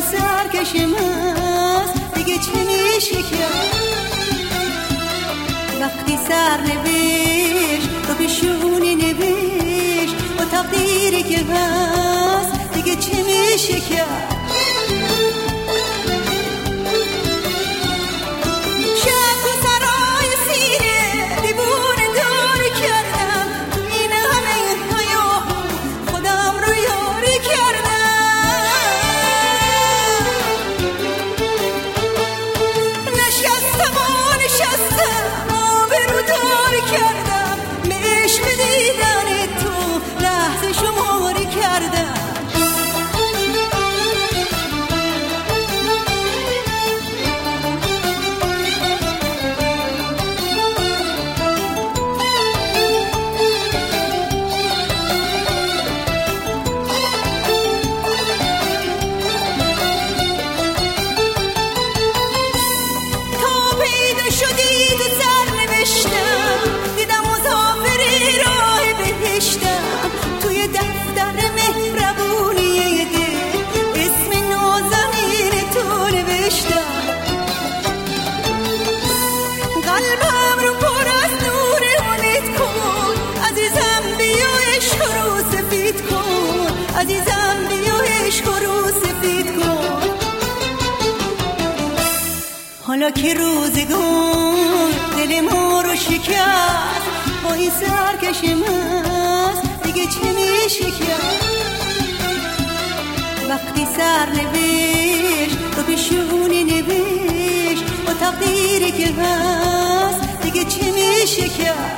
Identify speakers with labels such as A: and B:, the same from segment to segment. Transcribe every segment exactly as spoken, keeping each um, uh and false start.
A: سرکش ماست دیگه چه میشه کرد؟ وقتی سر نوشت رو پیشونی نوشت با تقدیری که هست دیگه چه میشه کرد؟ عزیزم بیا عشق رو سفید کن. حالا که روزگار دل ما رو شکست با این سرکش ماست دیگه چه میشه کرد؟ وقتی سر نوشت رو پیشونی نوشت با تقدیری که هست دیگه چه میشه کرد؟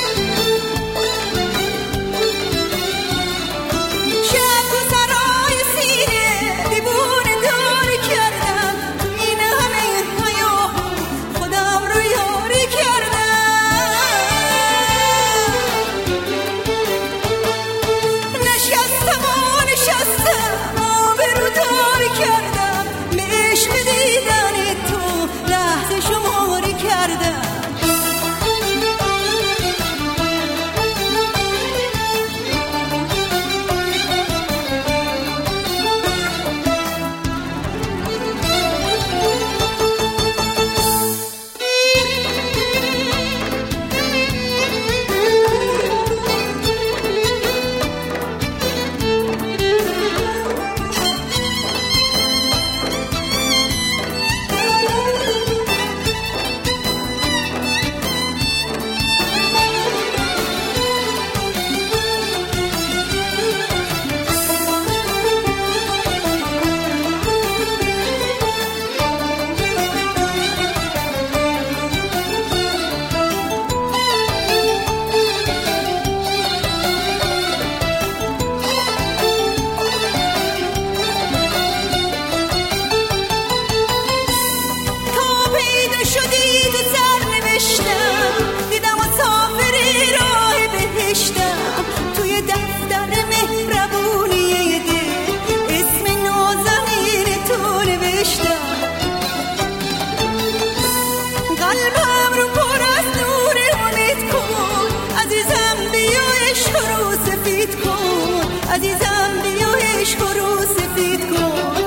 A: عزیزم بیا عشق رو سفید کن.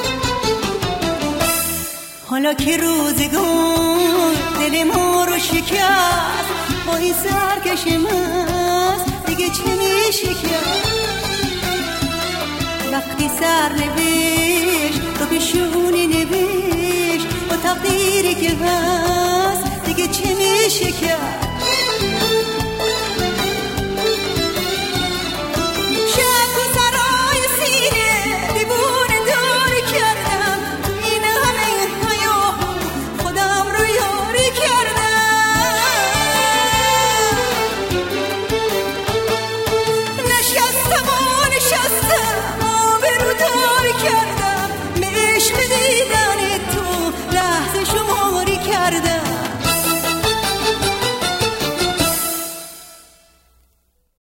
A: حالا که روزگار دل ما رو شکست با این سرکش ماست دیگه چه میشه کرد؟ وقتی سر نوشت رو پیشونی نوشت با تقدیری که هست دیگه چه میشه کرد؟